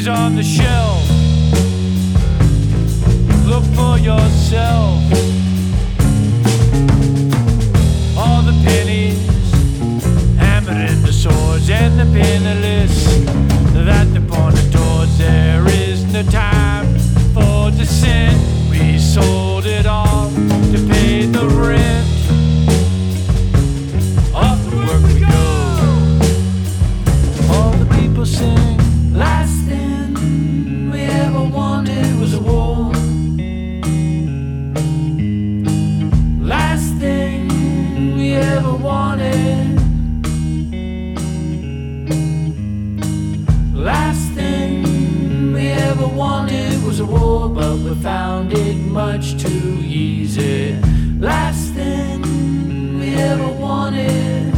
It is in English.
is on the shelf. Look for yourself. All the pennies hammered into swords, and the penniless that they're pointing towards. There is no time for dissent. We sold it all to pay the rent. Off to work we go. All the people sing. Last thing we ever wanted was a war. Last thing we ever wanted. Last thing we ever wanted was a war, but we found it much too easy. Last thing we ever wanted.